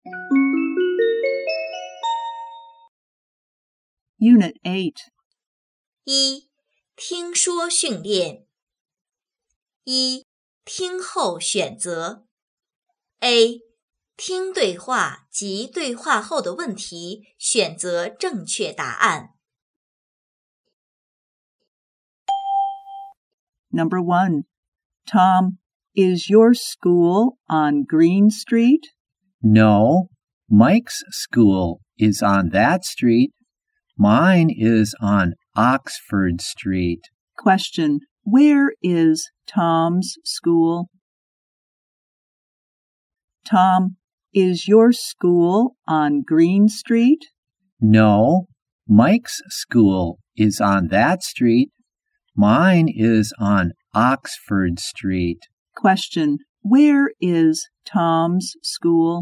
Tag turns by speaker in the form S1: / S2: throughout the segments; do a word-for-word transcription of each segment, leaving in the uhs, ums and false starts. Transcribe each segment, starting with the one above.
S1: Unit eight.
S2: 一、听说训练。一、听后选择。A、听对话及对话后的问题，选择正确答案。
S1: Number one. Tom, is your school on Green Street?
S3: No, Mike's school is on that street. Mine is on Oxford Street.
S1: Question. Where is Tom's school? Tom, is your school on Green Street?
S3: No, Mike's school is on that street. Mine is on Oxford Street.
S1: Question. Where is Tom's school?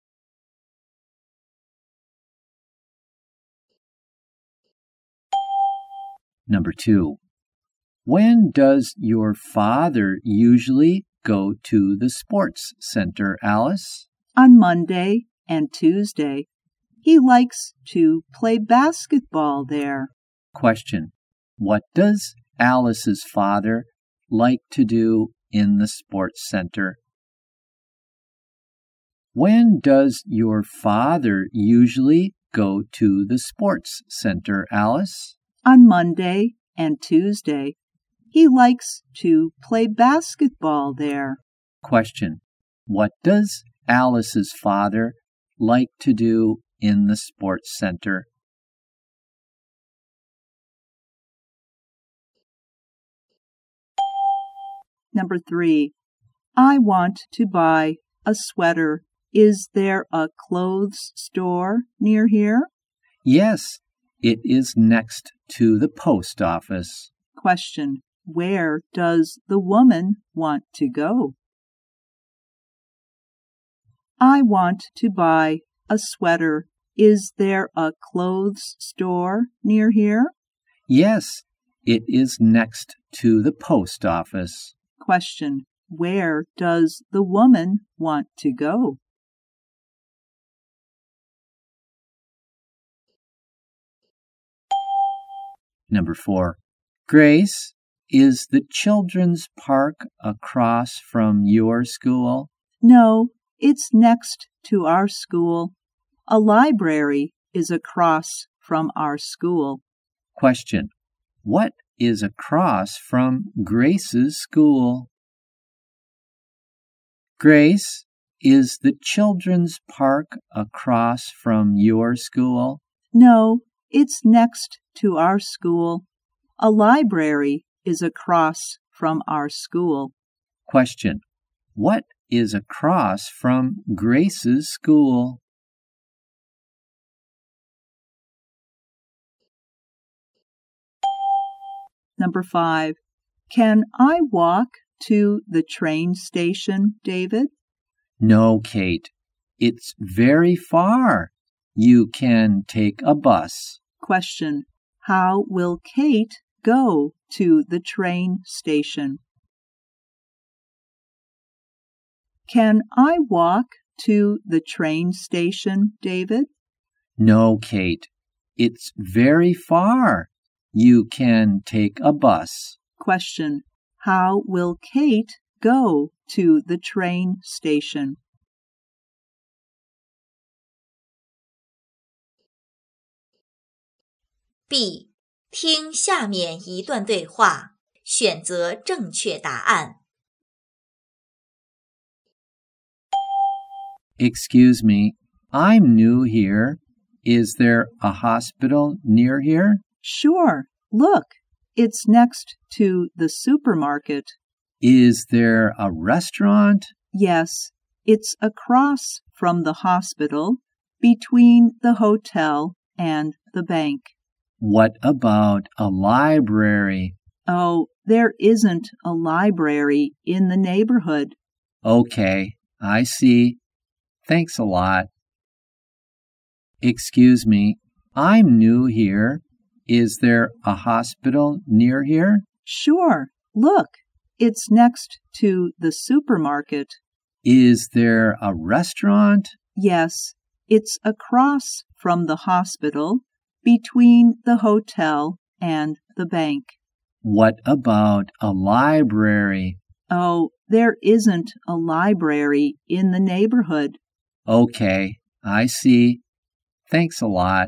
S3: Number two. When does your father usually go to the sports center, Alice?
S1: On Monday and Tuesday. He likes to play basketball there.
S3: Question. What does Alice's father like to do in the sports center? When does your father usually go to the sports center, Alice?
S1: On Monday and Tuesday. He likes to play basketball there.
S3: Question. What does Alice's father like to do in the sports center?
S1: Number three. I want to buy a sweater. Is there a clothes store near here?
S3: Yes, it is next to the post office.
S1: Question. Where does the woman want to go? I want to buy a sweater. Is there a clothes store near here?
S3: Yes, it is next to the post office.
S1: Question. Where does the woman want to go?
S3: Number four. Grace, is the children's park across from your school?
S1: No, it's next to our school. A library is across from our school.
S3: Question. What is across from Grace's school? Grace, is the children's park across from your school?
S1: No, it's next to our school. A library is across from our school.
S3: Question. What is across from Grace's school?
S1: Number five. Can I walk to the train station, David?
S3: No, Kate. It's very far. You can take a bus.
S1: Question. How will Kate go to the train station? Can I walk to the train station, David?
S3: No, Kate. It's very far. You can take a bus.
S1: Question. How will Kate go to the train station?
S2: B. 听下面一段对话，选择正确答案。
S3: Excuse me, I'm new here. Is there a hospital near here?
S1: Sure. Look, it's next to the supermarket.
S3: Is there a restaurant?
S1: Yes, it's across from the hospital, between the hotel and the bank.
S3: What about a library?
S1: Oh, there isn't a library in the neighborhood.
S3: Okay, I see. Thanks a lot. Excuse me, I'm new here. Is there a hospital near here?
S1: Sure. Look, it's next to the supermarket.
S3: Is there a restaurant?
S1: Yes, it's across from the hospital, between the hotel and the bank.
S3: What about a library?
S1: Oh, there isn't a library in the neighborhood.
S3: Okay, I see. Thanks a lot.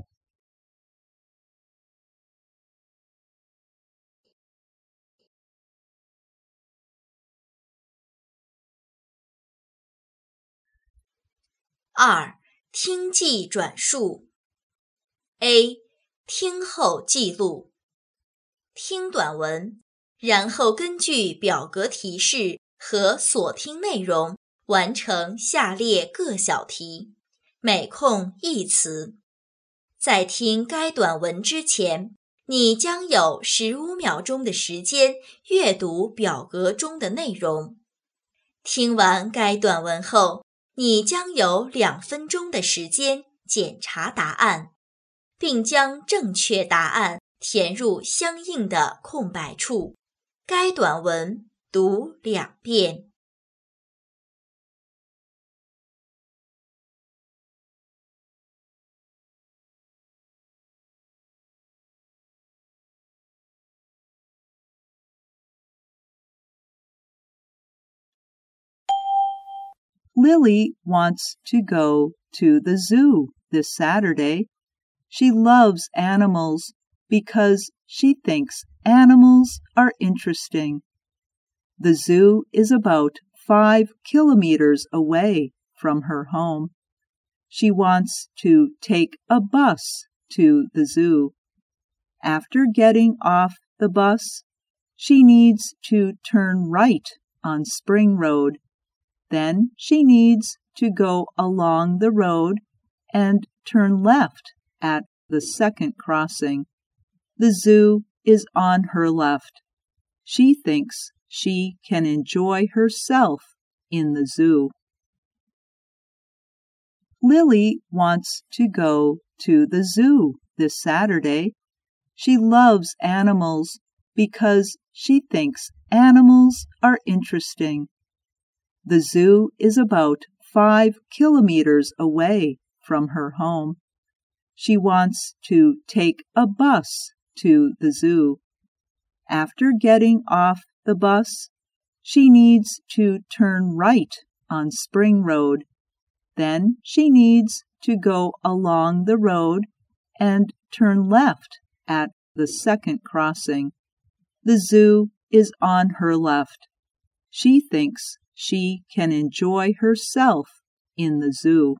S2: 二、听记转述。A. 听后记录。听短文，然后根据表格提示和所听内容完成下列各小题，每空一词。在听该短文之前，你将有十五秒钟的时间阅读表格中的内容。听完该短文后，你将有两分钟的时间检查答案，并将正确答案填入相应的空白处。该短文读两遍。
S1: Lily wants to go to the zoo this Saturday. She loves animals because she thinks animals are interesting. The zoo is about five kilometers away from her home. She wants to take a bus to the zoo. After getting off the bus, she needs to turn right on Spring Road. Then she needs to go along the road and turn left at the second crossing. The zoo is on her left. She thinks she can enjoy herself in the zoo. Lily wants to go to the zoo this Saturday. She loves animals because she thinks animals are interesting. The zoo is about five kilometers away from her home. She wants to take a bus to the zoo. After getting off the bus, she needs to turn right on Spring Road. Then she needs to go along the road and turn left at the second crossing. The zoo is on her left. She thinks she can enjoy herself in the zoo.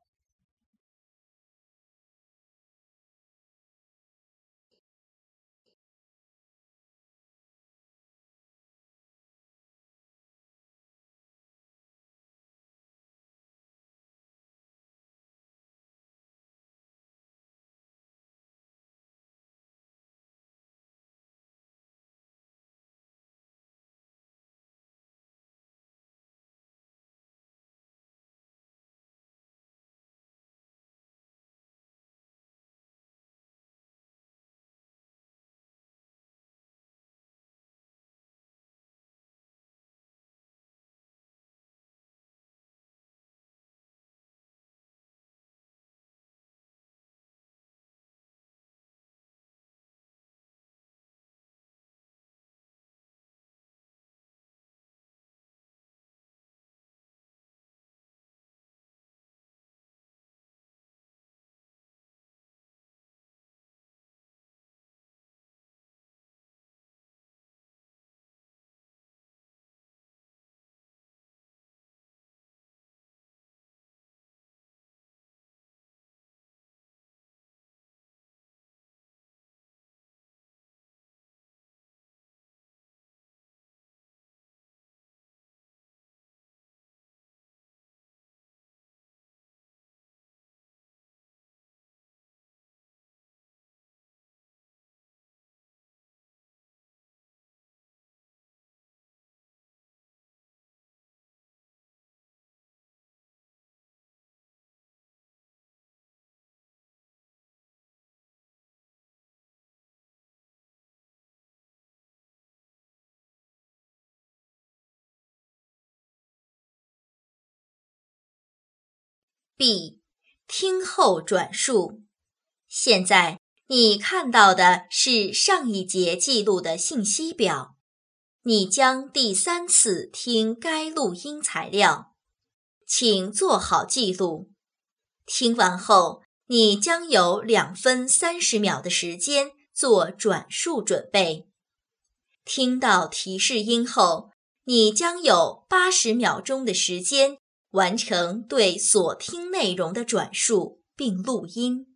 S2: B. 听后转述。现在你看到的是上一节记录的信息表，你将第三次听该录音材料，请做好记录。听完后，你将有两分三十秒的时间做转述准备。听到提示音后，你将有八十秒钟的时间完成对所听内容的转述并录音。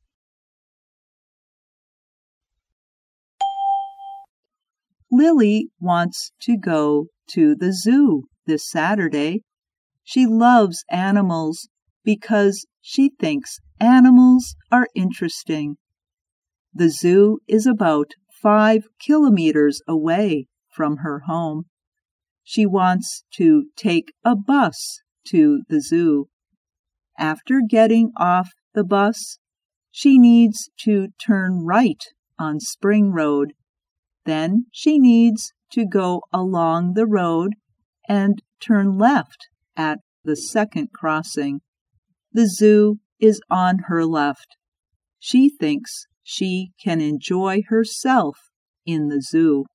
S1: Lily wants to go to the zoo this Saturday. She loves animals because she thinks animals are interesting. The zoo is about five kilometers away from her home. She wants to take a bus to the zoo. After getting off the bus, she needs to turn right on Spring Road. Then she needs to go along the road and turn left at the second crossing. The zoo is on her left. She thinks she can enjoy herself in the zoo.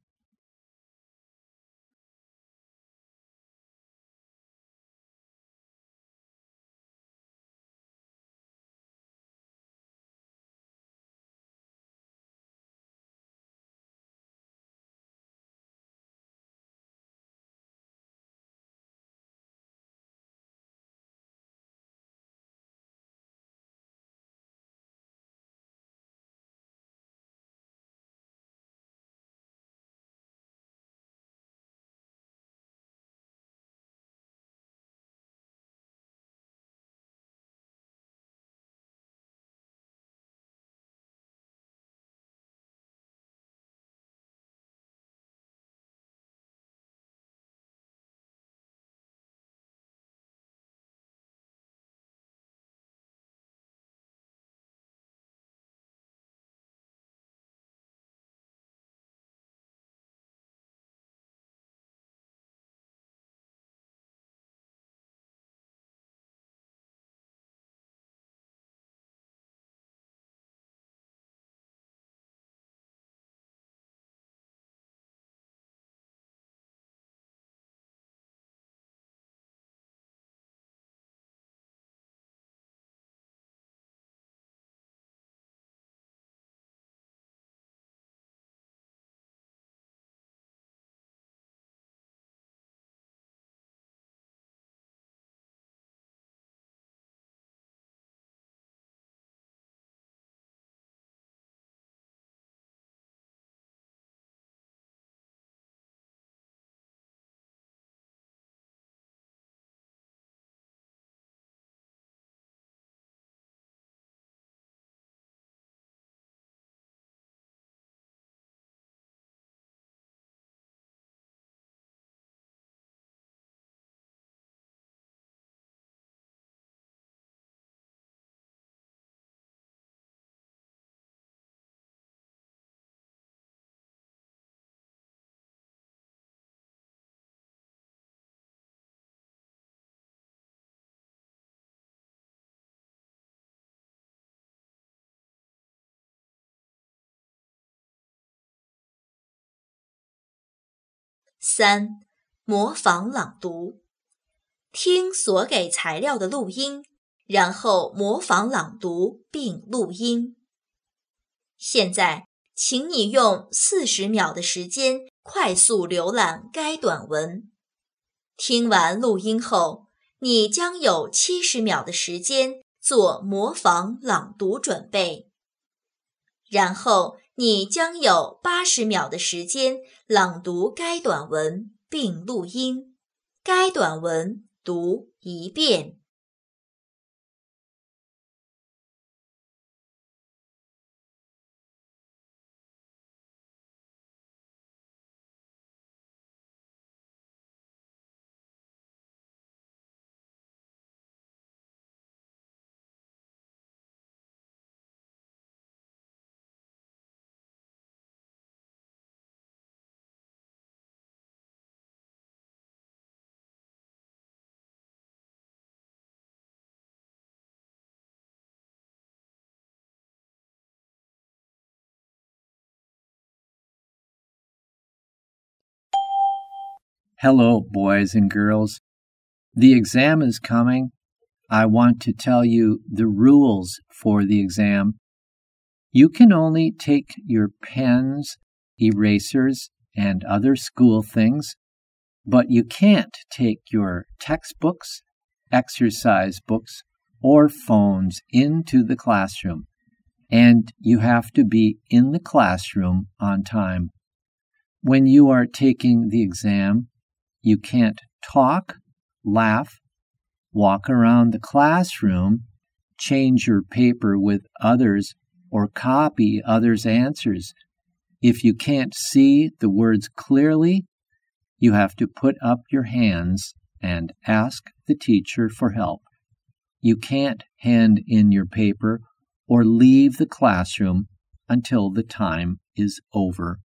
S2: 三、模仿朗读。听所给材料的录音，然后模仿朗读并录音。现在，请你用四十秒的时间快速浏览该短文。听完录音后，你将有七十秒的时间做模仿朗读准备。然后，你将有八十秒的时间朗读该短文并录音。该短文读一遍。
S3: Hello, boys and girls. The exam is coming. I want to tell you the rules for the exam. You can only take your pens, erasers, and other school things, but you can't take your textbooks, exercise books, or phones into the classroom. And you have to be in the classroom on time. When you are taking the exam, you can't talk, laugh, walk around the classroom, change your paper with others, or copy others' answers. If you can't see the words clearly, you have to put up your hands and ask the teacher for help. You can't hand in your paper or leave the classroom until the time is over.